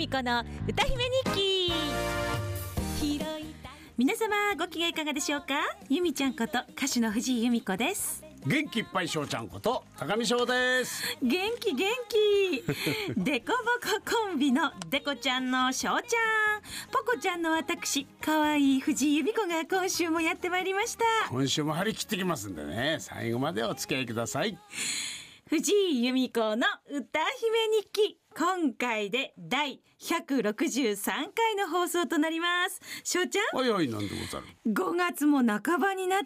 美子の歌姫日記。皆様ご機嫌いかがでしょうか。由美ちゃんこと歌手の藤井由美子です。 元気いっぱい翔ちゃんこと高見翔です。 元気デコボココンビのデコちゃんの翔ちゃん、ポコちゃんの私可愛い藤井由美子が今週もやってまいりました。 今週も張り切ってきますんでね、最後までお付き合いください。 藤井由美子の歌姫日記、今回で第163回の放送となります。翔ちゃん、 おいおい、なんでござる。 5月も半ばになって、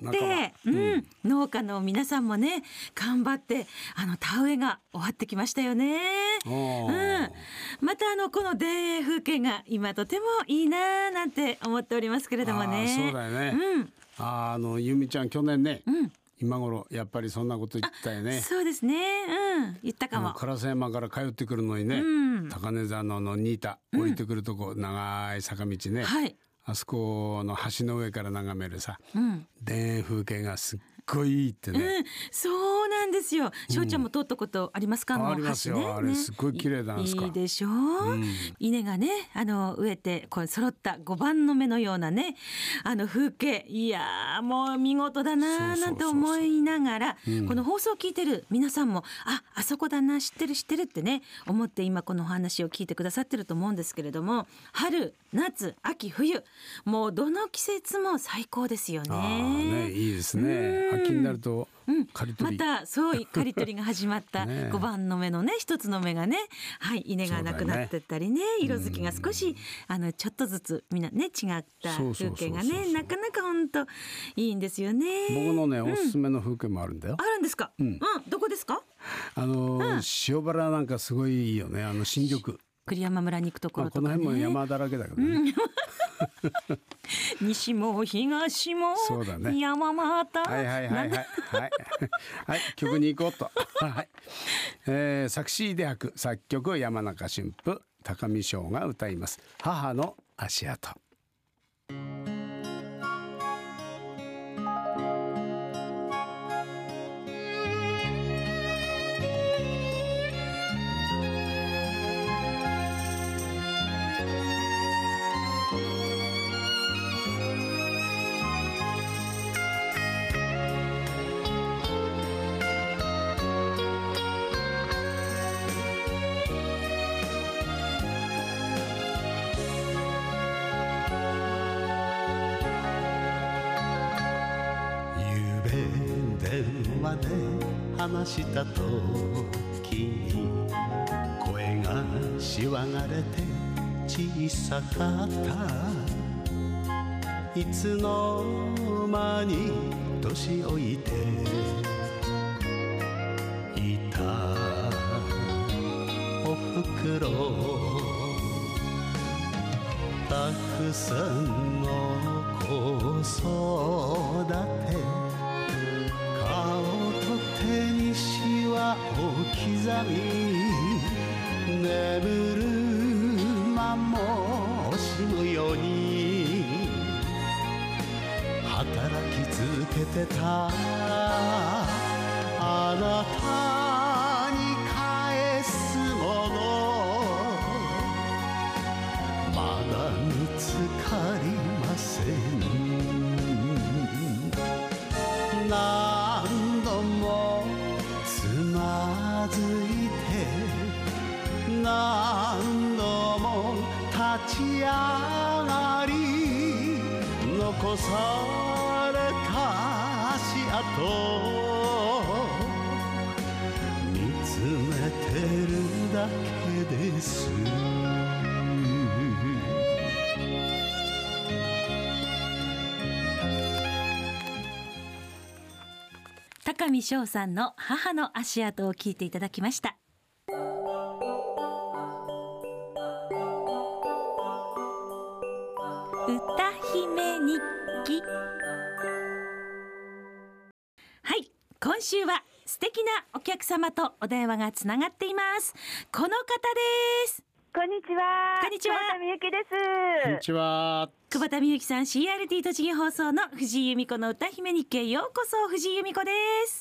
農家の皆さんもね頑張って田植えが終わってきましたよね。またこの田園風景が今とてもいいななんて思っておりますけれどもね。 そうだよね、由美ちゃん去年ね、今頃やっぱりそんなこと言ったよね。 そうですね、言ったかも。 烏山から通ってくるのにね、高根沢の新田降りてくるとこ、長い坂道ね、あそこの橋の上から眺めるさ、田園風景がすっごいいいってね、 そうなんですよ。翔ちゃんも通ったことありますか。 ありますよ、あれすごい綺麗なんですか。 いいでしょう、稲がね植えてこう揃った5番の目のようなね風景、いやもう見事だななんて思いながら、この放送を聞いてる皆さんもあそこだな、知ってるってね思って今このお話を聞いてくださってると思うんですけれども、春夏秋冬、もうどの季節も最高ですよね。 いいですね。秋になると刈り取り、 またそう刈り取りが始まった5番の目のね一つの目がね、稲がなくなってったりね、色づきが少しちょっとずつみんなね違った風景がね、なかなか本当いいんですよね。 僕のね、おすすめの風景もあるんだよ。 あるんですか。どこですか。 塩原なんかすごいいいよね。新緑栗山村に行くところとかね、 この辺も山だらけだけどね、 西も東も山形、 曲に行こうと作詞で拍、作曲山中俊夫、高見翔が歌います。母の足跡。 電話で話した時に声がしわがれて小さかった。いつの間に年老いていたおふくろ、たくさんの子育て、顔と手にシワを刻み、眠る間も惜しむように働き続けてた。あなたに返すものまだ見つかりません。何度もつまずいて、何度も立ち上がり、残された足跡見つめてるだけです。 高見翔さんの母の足跡を聞いていただきました。歌姫日記。はい、今週は素敵なお客様とお電話がつながっています。この方です。 こんにちは。 こんにちは。 久保田美幸です。 こんにちは。 久保田美幸さん、 CRT 栃木放送の藤井由美子の歌姫日記へようこそ。藤井由美子です。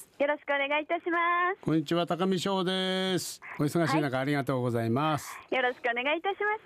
よろしくお願いいたします。 こんにちは、高見翔です。お忙しい中、ありがとうございます。 よろしくお願いいたします。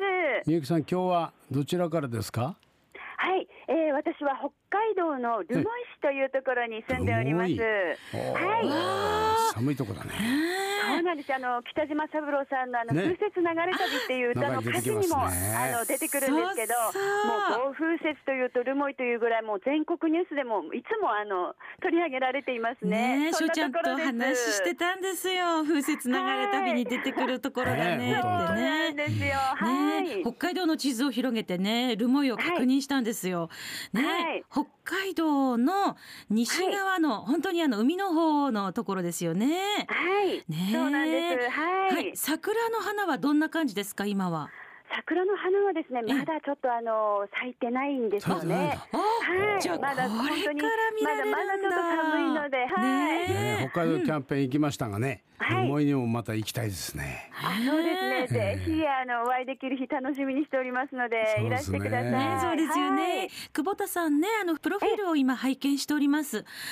みゆきさん、今日はどちらからですか？ はい、私は北海道の留萌市というところに住んでおります。 はい。寒いとこだね。 そうなんです。北島三郎さんの風雪流れ旅っていう歌の歌詞にも出てくるんですけど、もう暴風雪というと留萌というぐらいもう全国ニュースでもいつも取り上げられていますね。 しょうちゃんと話してたんですよ。風雪流れ旅に出てくるところだねってね。 そうなんですよ。はい。 北海道の地図を広げてね、留萌を確認したんですよ。ね、北海道の西側の、本当に海の方のところですよね。 はい。ね、そうなんです。はい。 桜の花はどんな感じですか、今は？ 桜の花はですね、まだちょっと咲いてないんですよね。 はい。じゃあまだ本当にまだちょっと寒いので、はい。 北海道キャンペーン行きましたがね、留萌にもまた行きたいですね。 そうですね。ぜひお会いできる日楽しみにしておりますので、いらしてください。 そうですよね。久保田さんね、プロフィールを今拝見しております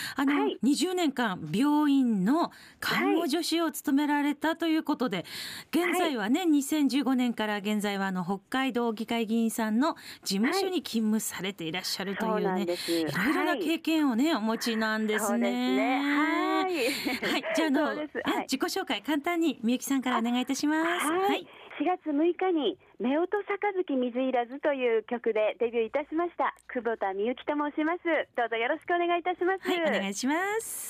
。20年間病院の看護助手を務められたということで、現在はね、2015年から現在は北海道議会議員さんの事務所に勤務されていらっしゃるというね、いろいろな経験をね、お持ちなんですね。はい。じゃあ自己紹介簡単にみゆきさんからお願いいたします。 はい。4月6日に夫婦杯水入らずという曲でデビューいたしました久保田みゆきと申します。どうぞよろしくお願いいたします。 はい、お願いします。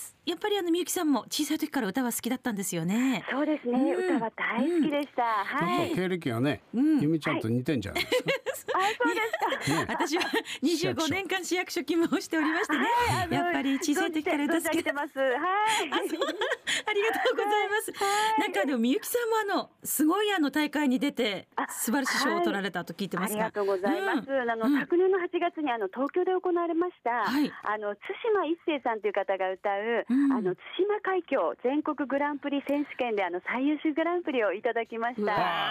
やっぱりみゆきさんも小さい時から歌は好きだったんですよね。 そうですね、歌は大好きでした。はい。 経歴がね、ゆみちゃんと似てんじゃないですか。 そうですか。 私は25年間市役所勤務をしておりましてね、やっぱり小さい時から歌好きでます。はい。ありがとうございます。なんかみゆきさんもすごい大会に出て素晴らしい賞を取られたと聞いてますが。 ありがとうございます。昨年の8月に東京で行われました対馬一生さんという方が歌う対馬海峡全国グランプリ選手権で最優秀グランプリをいただきました。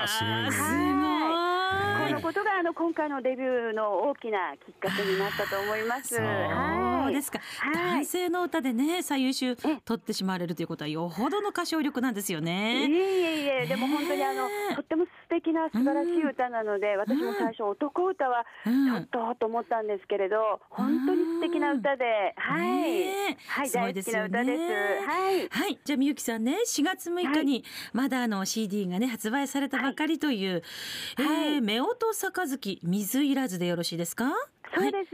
すごい。 このことが今回のデビューの大きなきっかけになったと思います。 そうですか。男性の歌でね最優秀取ってしまわれるということはよほどの歌唱力なんですよね。 いえでも本当にとっても素敵な素晴らしい歌なので、私も最初男歌はちょっとと思ったんですけれど、本当に素敵な歌で、大好きな歌です。 じゃあみゆきさんね、4月6日にまだCD がね発売されたばかりという、夫婦杯水入らずでよろしいですか？ そうです、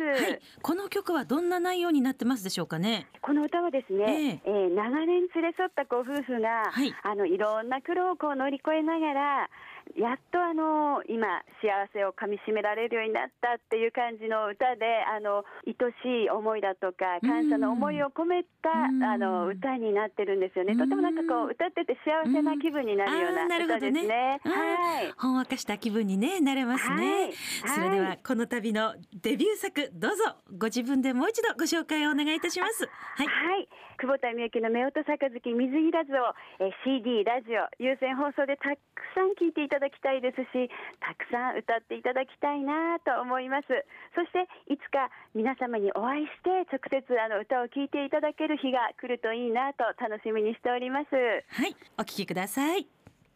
この曲はどんな内容になってますでしょうかね？ この歌はですね、長年連れ添ったご夫婦が、いろんな苦労を乗り越えながらやっと今幸せをかみしめられるようになったっていう感じの歌で、愛しい思いだとか感謝の思いを込めた歌になってるんですよね。とても歌ってて幸せな気分になるような歌ですね。 ほんわかした気分になれますね。それではこの度のデビュー作、どうぞご自分でもう一度ご紹介をお願いいたします。 久保田みゆきの夫婦杯水入らずを CD、ラジオ、有線放送でたくさん聴いていただきたいですし、たくさん歌っていただきたいなと思います。そしていつか皆様にお会いして直接歌を聴いていただける日が来るといいなと楽しみにしております。 お聴きください。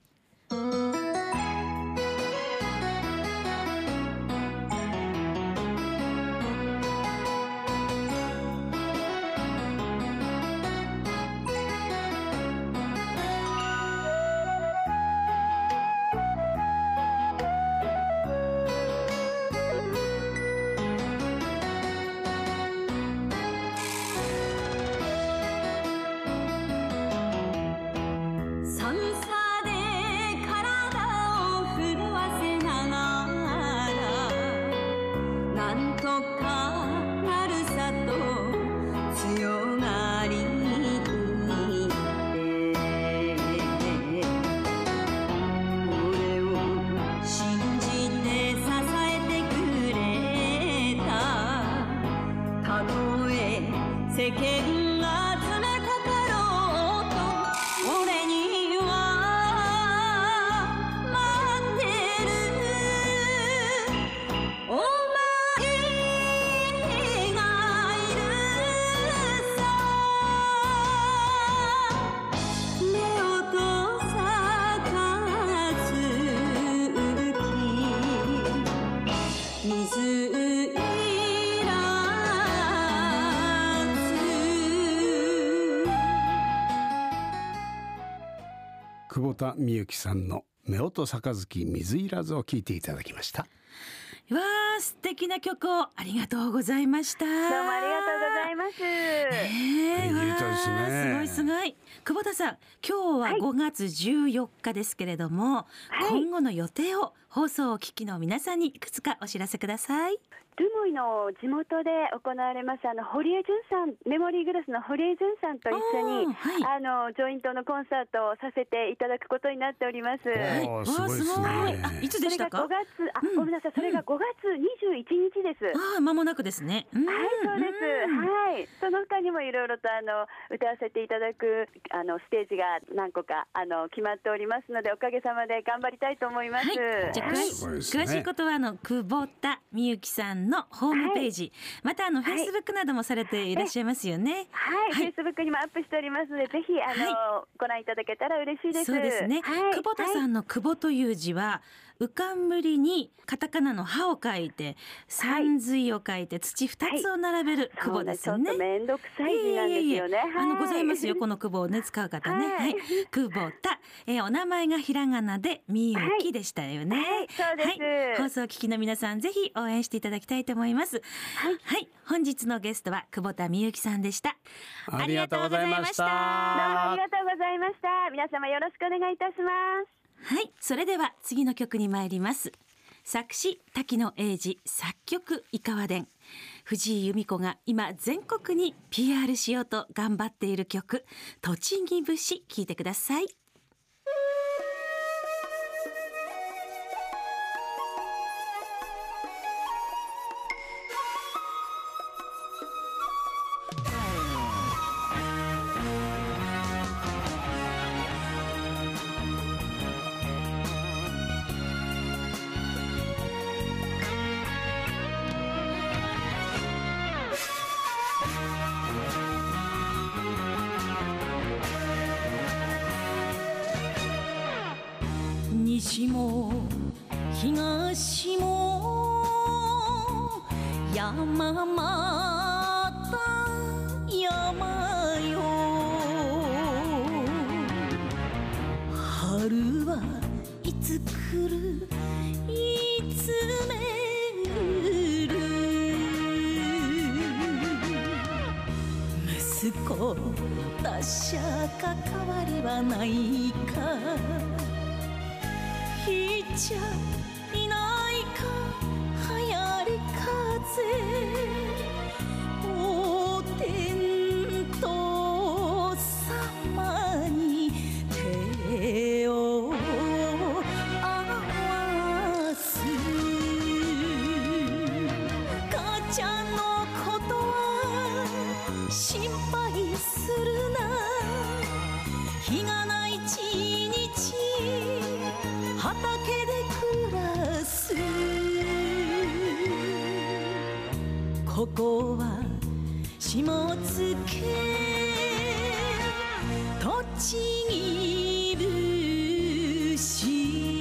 世間が詰めかかろうと俺には待ってる保田美幸さんの夫婦杯水入らずを聞いていただきました。 わー、素敵な曲をありがとうございました。 どうもありがとうございます。 すごいすごい。久保田さん、今日は5月14日ですけれども、今後の予定を放送を聞きの皆さんにいくつかお知らせください。 留萌の地元で行われます堀江純さん、メモリーグラスの堀江純さんと一緒に、ジョイントのコンサートをさせていただくことになっております。 すごいですね。 いつでしたか？ それが5月、ごめんなさい、それが5月21日です。 間もなくですね。 はい、そうです。その他にもいろいろと歌わせていただくステージが何個か決まっておりますので、おかげさまで頑張りたいと思います。 じゃあ詳しいことは久保田美幸さんのホームページ、またフェイスブックなどもされていらっしゃいますよね。 フェイスブックにもアップしておりますので、ぜひご覧いただけたら嬉しいです。 そうですね。久保田さんの久保という字は浮かんむりにカタカナの葉を書いて、山水を書いて、土2つを並べる久保ですよね。 ちょっとめんどくさい字なんですよね。 ございますよ、この久保をね使う方ね。久保田、お名前がひらがなでみゆきでしたよね。 そうです。 放送を聞きの皆さん、ぜひ応援していただきたいと思います。本日のゲストは久保田みゆきさんでした。 ありがとうございました。 どうもありがとうございました。皆様よろしくお願いいたします。 それでは次の曲に参ります。作詞滝野英二、作曲井川伝。藤井由美子が今全国に PR しようと頑張っている曲、栃木節、聴いてください。西も東も山また山よ、春はいつ来るいつ巡る、息子達者関わりはないか、いっちゃいないか流行り風、お天道様に手を合わす、母ちゃんのことは心配するな、日がない一日畑で暮らす、ここは下野栃木節。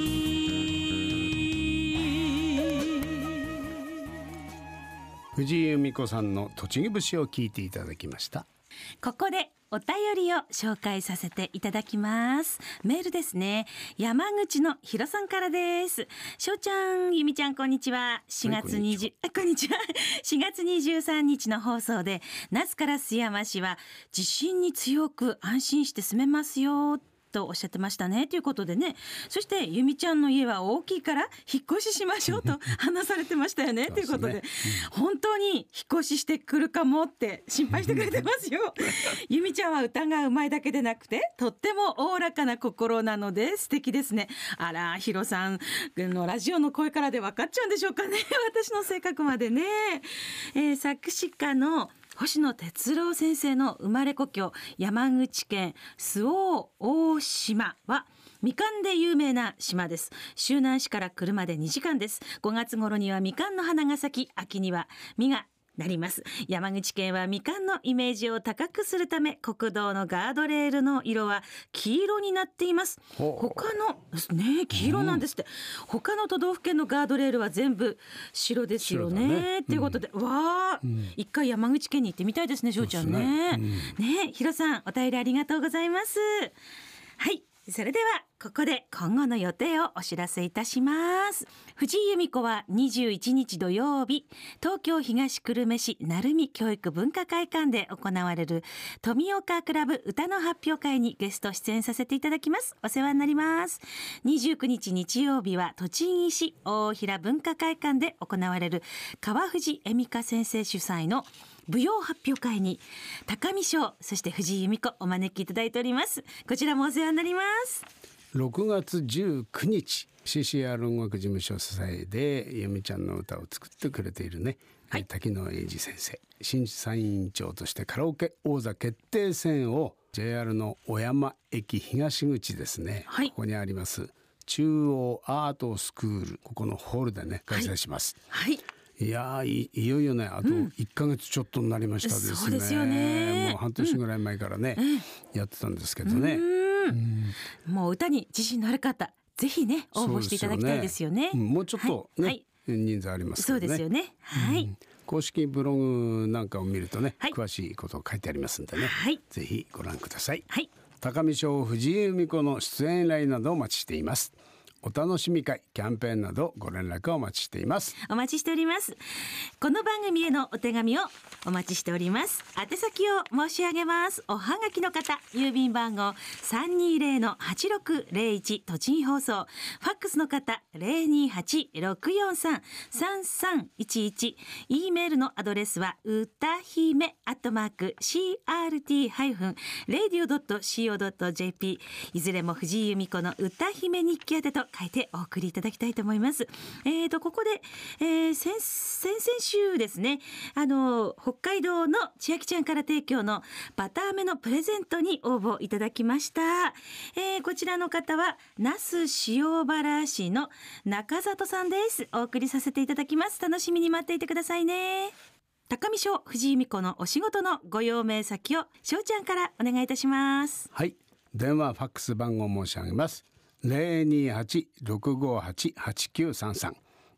藤井由美子さんの栃木節を聞いていただきました。 ここでお便りを紹介させていただきます。メールですね。山口のひろさんからです。しょうちゃん、ゆみちゃん、こんにちは。4月23日の放送で、那須烏山市は地震に強く安心して住めますよとおっしゃってましたね、ということでね。そしてゆみちゃんの家は大きいから引っ越ししましょうと話されてましたよねということで、本当に引っ越ししてくるかもって心配してくれてますよゆみちゃんは歌がうまいだけでなくて、とってもおおらかな心なので素敵ですね。あら、ひろさんのラジオの声からで分かっちゃうんでしょうかね私の性格までね。作詞家の星野哲郎先生の生まれ故郷山口県周防大島はみかんで有名な島です。周南市から車で2時間です。5月頃にはみかんの花が咲き、秋には実がなります。山口県はみかんのイメージを高くするため、国道のガードレールの色は黄色になっています。他のね、黄色なんですって。他の都道府県のガードレールは全部白ですよね。っていうことで、わあ、一回山口県に行ってみたいですね、しょうちゃんね。ね、ひろさん、お便りありがとうございます。はい、 それではここで今後の予定をお知らせいたします。藤井由美子は21日土曜日、東京東久留米市鳴海教育文化会館で行われる富岡クラブ歌の発表会にゲスト出演させていただきます。お世話になります。29日日曜日は栃木市大平文化会館で行われる川藤恵美香先生主催の舞踊発表会に高見翔、そして藤井由美子お招きいただいております。こちらもお世話になります。 6月19日 CCR 音楽事務所主催で由美ちゃんの歌を作ってくれているね、はい、滝野英二先生、審査委員長としてカラオケ王座決定戦を JR の小山駅東口ですね、はい、ここにあります中央アートスクール、ここのホールでね開催します、はいはい、いや いよいよね、あと1ヶ月ちょっとになりましたですね、 そうですよね。 もう半年ぐらい前からね、やってたんですけどね、 もう歌に自信のある方ぜひね応募していただきたいですよね。 もうちょっとね、はい、人数ありますからね。 そうですよね、はい、 公式ブログなんかを見るとね、はい、詳しいことを書いてありますんでね、はい、ぜひご覧ください、はい、高見翔、藤井由美子の出演依頼などお待ちしています。お楽しみ会、キャンペーンなどご連絡をお待ちしています。 お待ちしております。この番組へのお手紙をお待ちしております。宛先を申し上げます。おはがきの方、郵便番号 320-8601 栃木放送、ファックスの方 028-643-3311、E メールのアドレスは歌姫@crt-radio.co.jp、 いずれも藤井由美子の歌姫日記宛てと書いてお送りいただきたいと思います。ここで、先々週ですね、北海道の千秋ちゃんから提供のバター飴のプレゼントに応募いただきました。こちらの方は那須塩原市の中里さんです。お送りさせていただきます。楽しみに待っていてくださいね。高見翔、藤井由美子のお仕事のご用命先を翔ちゃんからお願いいたします。 はい、電話ファックス番号申し上げます。028-658-8933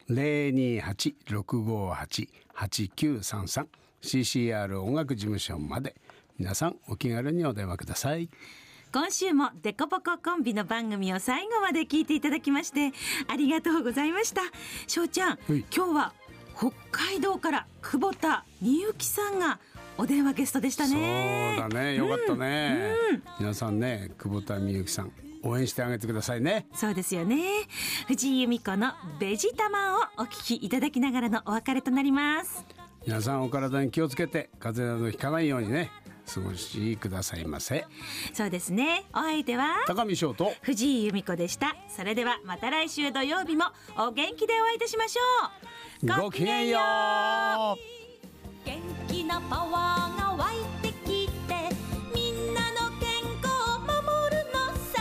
028-658-8933 CCR 音楽事務所まで皆さんお気軽にお電話ください。 今週もデコボココンビの番組を最後まで聞いていただきましてありがとうございました。翔ちゃん、今日は北海道から久保田みゆきさんがお電話ゲストでしたね。 そうだね、よかったね、皆さんね、久保田みゆきさん応援してあげてくださいね。 そうですよね。藤井由美子のベジタマンをお聞きいただきながらのお別れとなります。 皆さんお体に気をつけて風邪などひかないようにね過ごしくださいませ。 そうですね。お相手は高見翔と藤井由美子でした。それではまた来週土曜日もお元気でお会いいたしましょう。ごきげんよう。 元気なパワーが湧いてきてみんなの健康を守るのさ。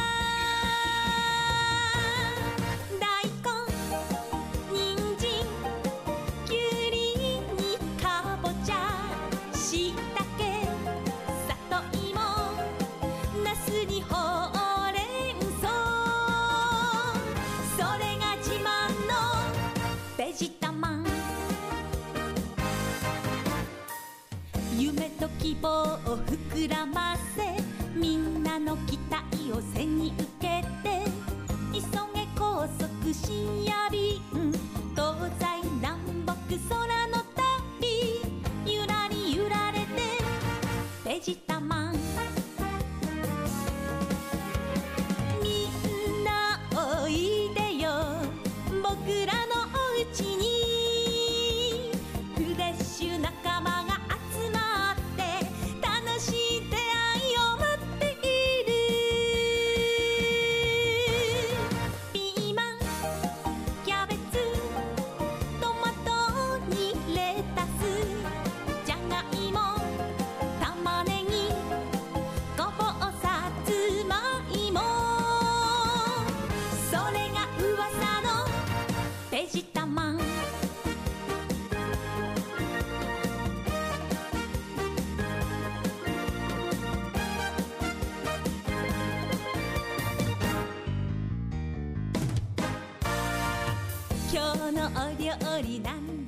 大根、人参、きゅうりにかぼちゃ、しいたけ、さといも、なすにほうれん草、それが自慢のベジタマン。夢と希望を膨らませみんなの期待を背に受けて急げ高速深夜便東西南北空の旅ゆらり揺られてベジタマン。みんなおいでよ僕らのおうちにフレッシュ仲間が今日のお料理なん